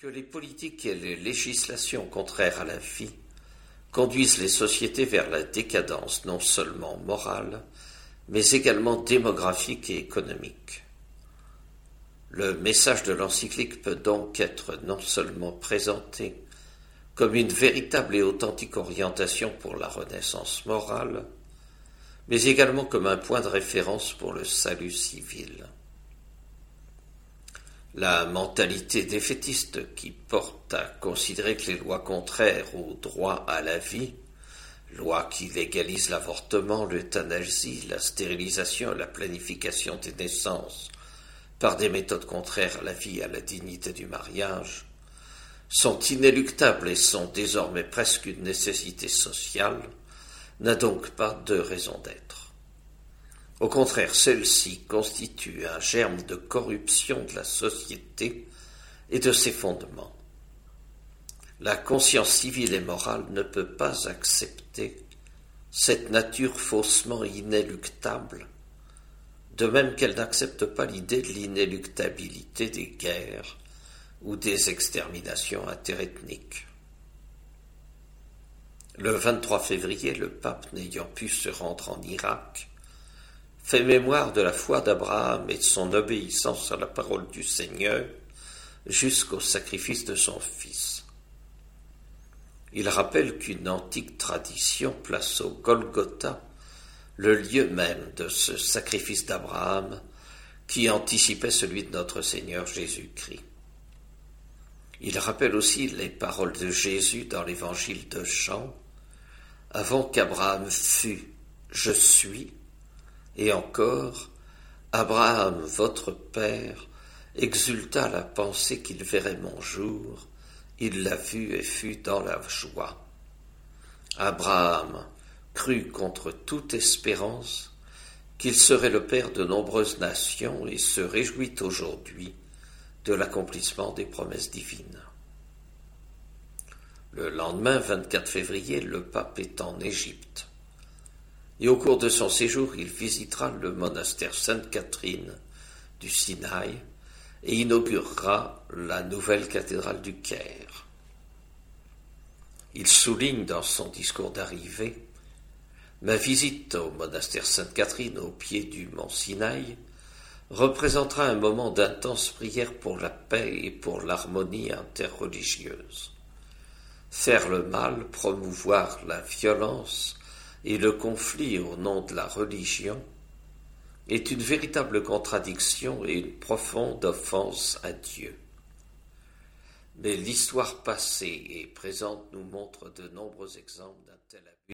Que les politiques et les législations contraires à la vie conduisent les sociétés vers la décadence non seulement morale, mais également démographique et économique. Le message de l'encyclique peut donc être non seulement présenté comme une véritable et authentique orientation pour la renaissance morale, mais également comme un point de référence pour le salut civil. La mentalité défaitiste qui porte à considérer que les lois contraires au droit à la vie, lois qui légalisent l'avortement, l'euthanasie, la stérilisation et la planification des naissances par des méthodes contraires à la vie et à la dignité du mariage, sont inéluctables et sont désormais presque une nécessité sociale, n'a donc pas de raison d'être. Au contraire, celle-ci constitue un germe de corruption de la société et de ses fondements. La conscience civile et morale ne peut pas accepter cette nature faussement inéluctable, de même qu'elle n'accepte pas l'idée de l'inéluctabilité des guerres ou des exterminations interethniques. Le 23 février, le pape n'ayant pu se rendre en Irak, fait mémoire de la foi d'Abraham et de son obéissance à la parole du Seigneur jusqu'au sacrifice de son fils. Il rappelle qu'une antique tradition place au Golgotha le lieu même de ce sacrifice d'Abraham qui anticipait celui de notre Seigneur Jésus-Christ. Il rappelle aussi les paroles de Jésus dans l'évangile de Jean, « Avant qu'Abraham fût, je suis », et encore, Abraham, votre père, exulta à la pensée qu'il verrait mon jour, il l'a vu et fut dans la joie. Abraham crut contre toute espérance qu'il serait le père de nombreuses nations et se réjouit aujourd'hui de l'accomplissement des promesses divines. Le lendemain, 24 février, le pape est en Égypte. Et au cours de son séjour, il visitera le monastère Sainte-Catherine du Sinaï et inaugurera la nouvelle cathédrale du Caire. Il souligne dans son discours d'arrivée « Ma visite au monastère Sainte-Catherine au pied du mont Sinaï représentera un moment d'intense prière pour la paix et pour l'harmonie interreligieuse. Faire le mal, promouvoir la violence et le conflit au nom de la religion est une véritable contradiction et une profonde offense à Dieu. Mais l'histoire passée et présente nous montre de nombreux exemples d'un tel abus.